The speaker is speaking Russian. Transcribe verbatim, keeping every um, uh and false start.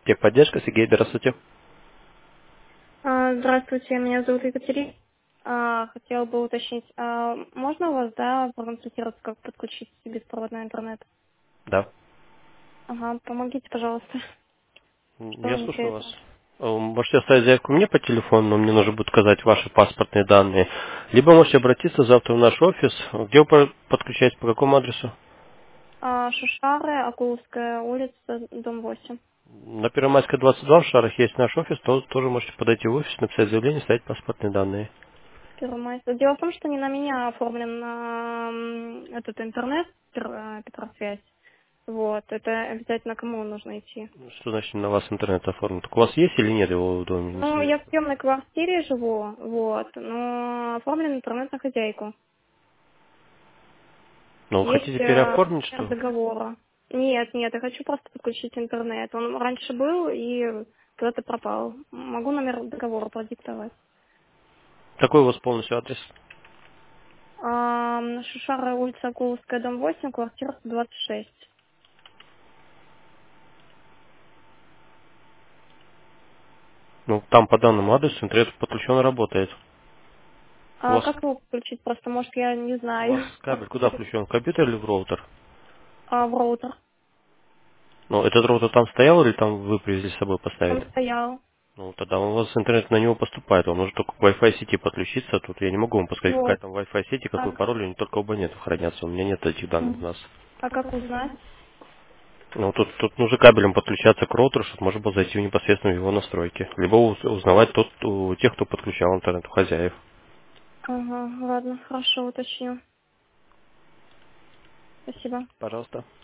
Техподдержка, Сергей, здравствуйте. А, Здравствуйте, меня зовут Екатерина. А, Хотела бы уточнить, а можно у вас, да, проконсультироваться, как подключить беспроводной интернет? Да, Ага, помогите, пожалуйста. М, Что я нужно для слушаю вас. этого? Э, Можете оставить заявку мне по телефону, но мне нужно будет указать ваши паспортные данные. Либо можете обратиться завтра в наш офис. Где вы по- подключаете, по какому адресу? А, Шушары, Акуловская улица, дом восемь. На Первомайской двадцать два в Шарах есть наш офис, то тоже можете подойти в офис, написать заявление, ставить паспортные данные. Первомайская. Дело в том, что не на меня оформлен а, м, этот интернет, Петр- а, Петросвязь. Вот, это обязательно кому нужно идти? Что значит на вас интернет оформлен? Так у вас есть или нет его в доме? Не Ну, я знаю. в съемной квартире живу, вот, но оформлен интернет на хозяйку. Но вы Есть хотите э, переоформить, номер что? договора. Нет, нет, я хочу просто подключить интернет. Он раньше был и куда-то пропал. Могу номер договора продиктовать. Какой у вас полностью адрес? А, Шушара, улица Акуловская, дом восемь, квартира сто двадцать шесть. Ну, там по данному адресу интернет подключен и работает. У А вас, как его подключить? Просто, может, я не у вас знаю. кабель куда включен? В компьютер или в роутер? А, в роутер. Ну, этот роутер там стоял или там вы привезли с собой Он поставили? стоял. Ну, тогда у вас интернет на него поступает. Вам нужно только к Wi-Fi сети подключиться. Тут я не могу вам подсказать, какая Вот. там Wi-Fi сеть и какой Так. пароль. Они только оба нет хранятся. У меня нет этих данных у М. нас. А как узнать? Ну, тут, тут нужно кабелем подключаться к роутеру, чтобы можно было зайти в непосредственно в его настройки. Либо уз- узнавать тот, у тех, кто подключал интернет, у хозяев. Ага, ладно, хорошо, уточню. Спасибо. Пожалуйста.